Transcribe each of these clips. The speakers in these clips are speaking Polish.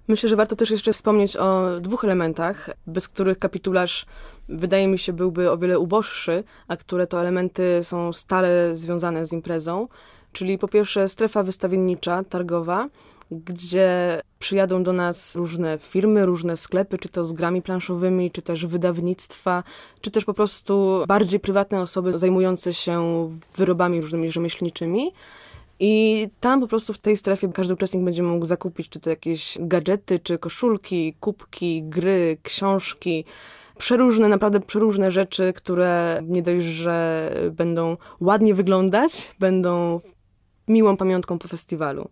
Myślę, że warto też jeszcze wspomnieć o 2 elementach, bez których kapitularz, wydaje mi się, byłby o wiele uboższy, a które to elementy są stale związane z imprezą. Czyli po pierwsze strefa wystawiennicza, targowa, gdzie przyjadą do nas różne firmy, różne sklepy, czy to z grami planszowymi, czy też wydawnictwa, czy też po prostu bardziej prywatne osoby zajmujące się wyrobami różnymi rzemieślniczymi. I tam po prostu w tej strefie każdy uczestnik będzie mógł zakupić czy to jakieś gadżety, czy koszulki, kubki, gry, książki, naprawdę przeróżne rzeczy, które nie dość, że będą ładnie wyglądać, będą miłą pamiątką po festiwalu.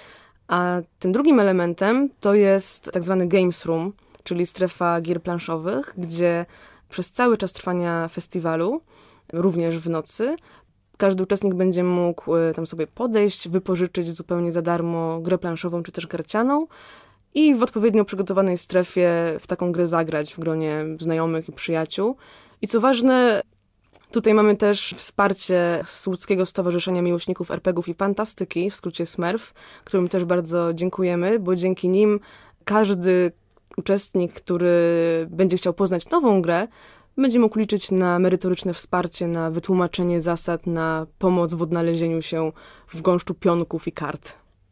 A tym drugim elementem to jest tak zwany Games Room, czyli strefa gier planszowych, gdzie przez cały czas trwania festiwalu, również w nocy, każdy uczestnik będzie mógł tam sobie podejść, wypożyczyć zupełnie za darmo grę planszową czy też karcianą i w odpowiednio przygotowanej strefie w taką grę zagrać w gronie znajomych i przyjaciół. I co ważne, tutaj mamy też wsparcie Słudzkiego Stowarzyszenia Miłośników RPGów i Fantastyki, w skrócie SMERF, którym też bardzo dziękujemy, bo dzięki nim każdy uczestnik, który będzie chciał poznać nową grę, będzie mógł liczyć na merytoryczne wsparcie, na wytłumaczenie zasad, na pomoc w odnalezieniu się w gąszczu pionków i kart.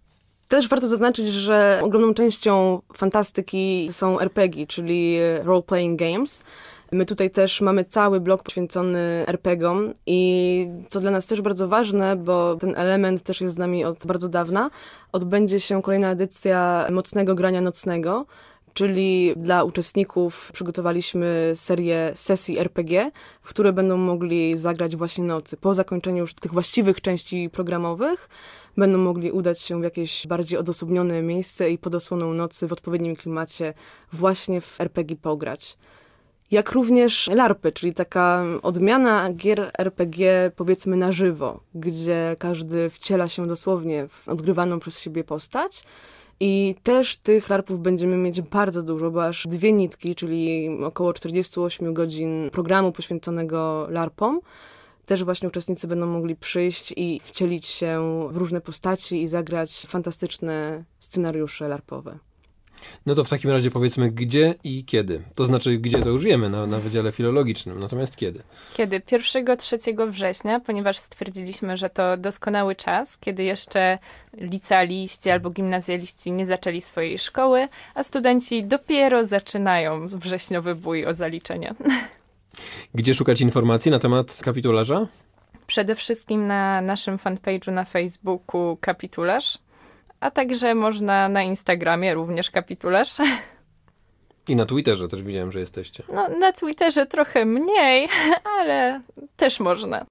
Też warto zaznaczyć, że ogromną częścią fantastyki są RPG, czyli Role Playing Games. My tutaj też mamy cały blok poświęcony RPGom i co dla nas też bardzo ważne, bo ten element też jest z nami od bardzo dawna, odbędzie się kolejna edycja Mocnego Grania Nocnego, czyli dla uczestników przygotowaliśmy serię sesji RPG, w które będą mogli zagrać właśnie nocy. Po zakończeniu już tych właściwych części programowych będą mogli udać się w jakieś bardziej odosobnione miejsce i pod osłoną nocy w odpowiednim klimacie właśnie w RPG pograć. Jak również LARPy, czyli taka odmiana gier RPG powiedzmy na żywo, gdzie każdy wciela się dosłownie w odgrywaną przez siebie postać. I też tych LARPów będziemy mieć bardzo dużo, bo aż 2 nitki, czyli około 48 godzin programu poświęconego LARPom. Też właśnie uczestnicy będą mogli przyjść i wcielić się w różne postaci i zagrać fantastyczne scenariusze LARPowe. No to w takim razie powiedzmy gdzie i kiedy. To znaczy gdzie to już wiemy na Wydziale Filologicznym, natomiast kiedy? Kiedy? 1-3 września, ponieważ stwierdziliśmy, że to doskonały czas, kiedy jeszcze licealiści albo gimnazjaliści nie zaczęli swojej szkoły, a studenci dopiero zaczynają wrześniowy bój o zaliczenia. Gdzie szukać informacji na temat kapitularza? Przede wszystkim na naszym fanpage'u na Facebooku Kapitularz, a także można na Instagramie również Kapitularz. I na Twitterze też widziałem, że jesteście. No, na Twitterze trochę mniej, ale też można.